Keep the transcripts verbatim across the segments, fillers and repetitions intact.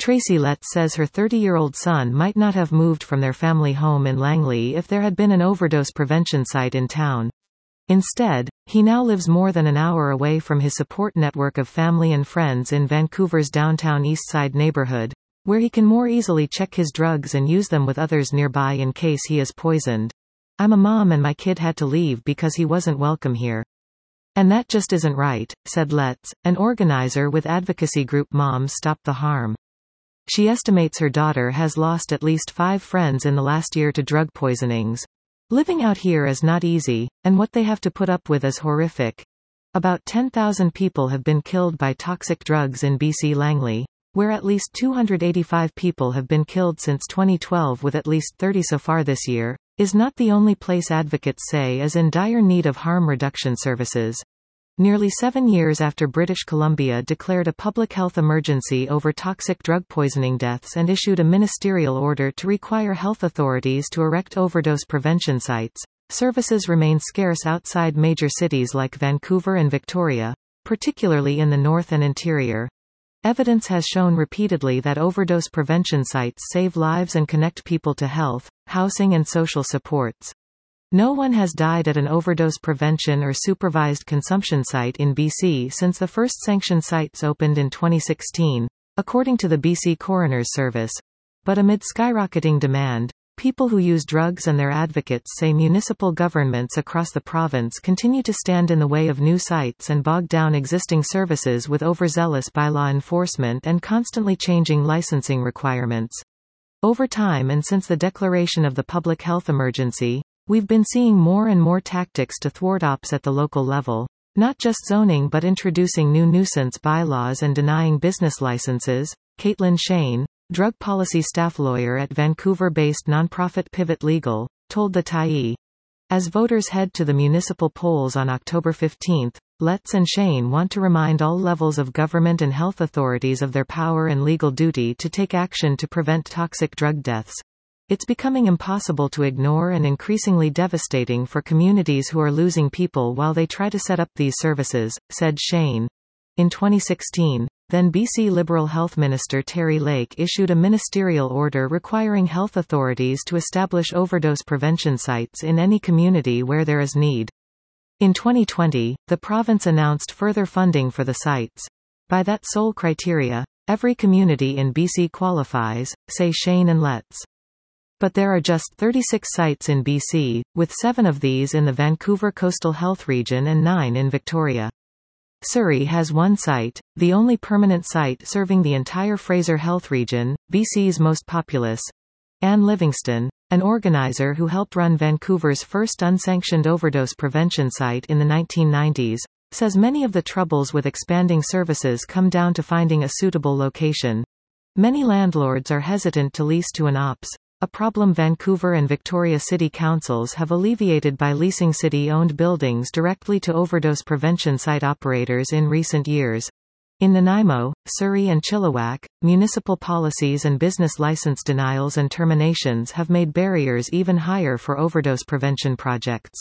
Tracy Letts says her thirty-year-old son might not have moved from their family home in Langley if there had been an overdose prevention site in town. Instead, he now lives more than an hour away from his support network of family and friends in Vancouver's downtown Eastside neighborhood, where he can more easily check his drugs and use them with others nearby in case he is poisoned. "I'm a mom and my kid had to leave because he wasn't welcome here. And that just isn't right," said Letts, an organizer with advocacy group Moms Stop the Harm. She estimates her daughter has lost at least five friends in the last year to drug poisonings. "Living out here is not easy, and what they have to put up with is horrific." About ten thousand people have been killed by toxic drugs in B C Langley, where at least two hundred eighty-five people have been killed since twenty twelve, with at least thirty so far this year, is not the only place advocates say is in dire need of harm reduction services. Nearly seven years after British Columbia declared a public health emergency over toxic drug poisoning deaths and issued a ministerial order to require health authorities to erect overdose prevention sites, services remain scarce outside major cities like Vancouver and Victoria, particularly in the north and interior. Evidence has shown repeatedly that overdose prevention sites save lives and connect people to health, housing and social supports. No one has died at an overdose prevention or supervised consumption site in B C since the first sanctioned sites opened in twenty sixteen, according to the B C Coroner's Service. But amid skyrocketing demand, people who use drugs and their advocates say municipal governments across the province continue to stand in the way of new sites and bog down existing services with overzealous bylaw enforcement and constantly changing licensing requirements. Over time and since the declaration of the public health emergency, we've been seeing more and more tactics to thwart ops at the local level, not just zoning but introducing new nuisance bylaws and denying business licenses. Caitlin Shane, drug policy staff lawyer at Vancouver-based nonprofit Pivot Legal, told the Tyee. As voters head to the municipal polls on October fifteenth, Letts and Shane want to remind all levels of government and health authorities of their power and legal duty to take action to prevent toxic drug deaths. It's becoming impossible to ignore and increasingly devastating for communities who are losing people while they try to set up these services, said Shane. In twenty sixteen, then B C Liberal Health Minister Terry Lake issued a ministerial order requiring health authorities to establish overdose prevention sites in any community where there is need. In twenty twenty, the province announced further funding for the sites. By that sole criteria, every community in B C qualifies, say Shane and Letts. But there are just thirty-six sites in B C, with seven of these in the Vancouver Coastal Health Region and nine in Victoria. Surrey has one site, the only permanent site serving the entire Fraser Health Region, B C's most populous. Anne Livingston, an organizer who helped run Vancouver's first unsanctioned overdose prevention site in the nineteen nineties, says many of the troubles with expanding services come down to finding a suitable location. Many landlords are hesitant to lease to an ops, a problem Vancouver and Victoria City Councils have alleviated by leasing city-owned buildings directly to overdose prevention site operators in recent years. In Nanaimo, Surrey and Chilliwack, municipal policies and business license denials and terminations have made barriers even higher for overdose prevention projects.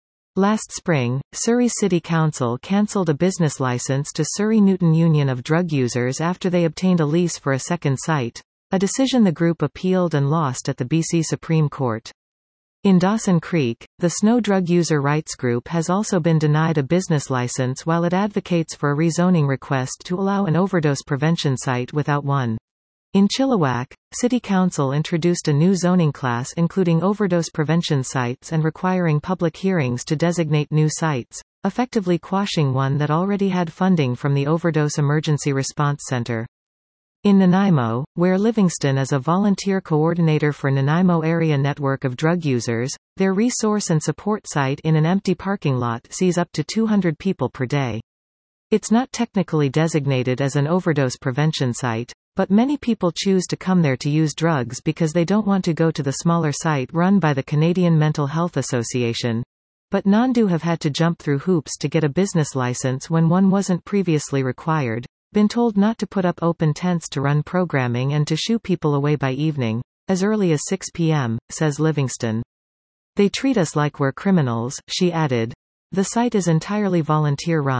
Last spring, Surrey City Council cancelled a business license to Surrey Newton Union of Drug Users after they obtained a lease for a second site, a decision the group appealed and lost at the B C Supreme Court. In Dawson Creek, the Snow Drug User Rights Group has also been denied a business license while it advocates for a rezoning request to allow an overdose prevention site without one. In Chilliwack, City Council introduced a new zoning class including overdose prevention sites and requiring public hearings to designate new sites, effectively quashing one that already had funding from the Overdose Emergency Response Center. In Nanaimo, where Livingston is a volunteer coordinator for Nanaimo Area Network of Drug Users, their resource and support site in an empty parking lot sees up to two hundred people per day. It's not technically designated as an overdose prevention site, but many people choose to come there to use drugs because they don't want to go to the smaller site run by the Canadian Mental Health Association. But Nandu have had to jump through hoops to get a business license when one wasn't previously required, been told not to put up open tents to run programming and to shoo people away by evening, as early as six p m, says Livingston. They treat us like we're criminals, she added. The site is entirely volunteer run,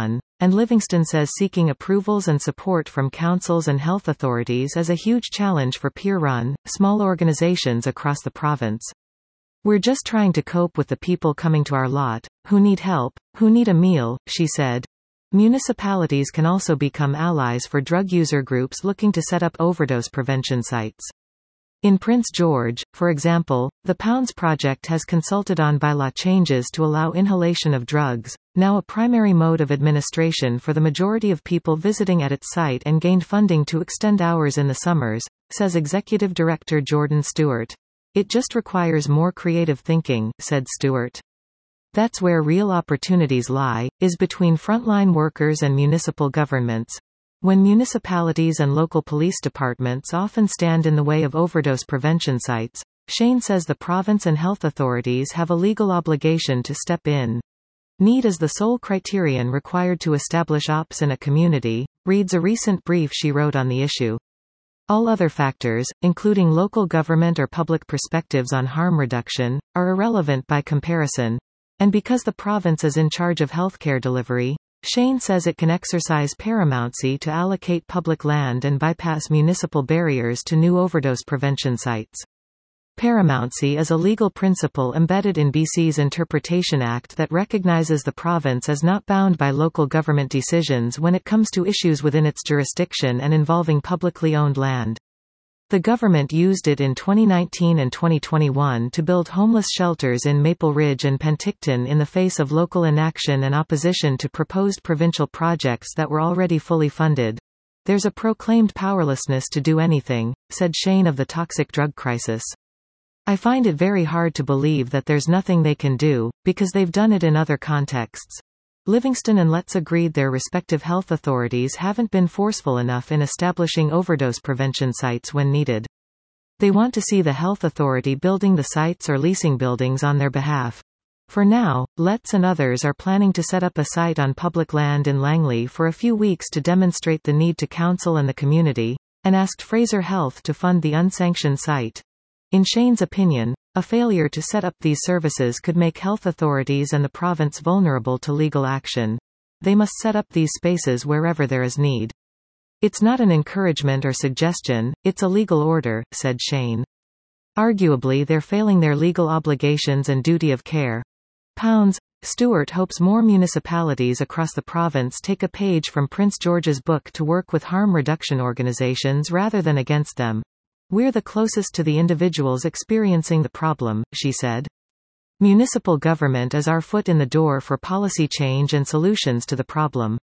and Livingston says seeking approvals and support from councils and health authorities is a huge challenge for peer-run, small organizations across the province. "We're just trying to cope with the people coming to our lot, who need help, who need a meal," she said. Municipalities can also become allies for drug user groups looking to set up overdose prevention sites. In Prince George, for example, the Pounds Project has consulted on bylaw changes to allow inhalation of drugs, now a primary mode of administration for the majority of people visiting at its site, and gained funding to extend hours in the summers, says Executive Director Jordan Stewart. "It just requires more creative thinking," said Stewart. "That's where real opportunities lie, is between frontline workers and municipal governments. When municipalities and local police departments often stand in the way of overdose prevention sites," Shane says the province and health authorities have a legal obligation to step in. "Need is the sole criterion required to establish ops in a community," reads a recent brief she wrote on the issue. "All other factors, including local government or public perspectives on harm reduction, are irrelevant by comparison. And because the province is in charge of healthcare delivery," Shane says it can exercise paramountcy to allocate public land and bypass municipal barriers to new overdose prevention sites. Paramountcy is a legal principle embedded in B C's Interpretation Act that recognizes the province as not bound by local government decisions when it comes to issues within its jurisdiction and involving publicly owned land. The government used it in twenty nineteen and twenty twenty-one to build homeless shelters in Maple Ridge and Penticton in the face of local inaction and opposition to proposed provincial projects that were already fully funded. "There's a proclaimed powerlessness to do anything," said Shane of the toxic drug crisis. "I find it very hard to believe that there's nothing they can do, because they've done it in other contexts." Livingston and Letts agreed their respective health authorities haven't been forceful enough in establishing overdose prevention sites when needed. They want to see the health authority building the sites or leasing buildings on their behalf. For now, Letts and others are planning to set up a site on public land in Langley for a few weeks to demonstrate the need to council and the community, and asked Fraser Health to fund the unsanctioned site. In Shane's opinion, a failure to set up these services could make health authorities and the province vulnerable to legal action. They must set up these spaces wherever there is need. "It's not an encouragement or suggestion, it's a legal order," said Shane. Arguably they're failing their legal obligations and duty of care. Pounds. Stewart hopes more municipalities across the province take a page from Prince George's book to work with harm reduction organizations rather than against them. "We're the closest to the individuals experiencing the problem," she said. "Municipal government is our foot in the door for policy change and solutions to the problem."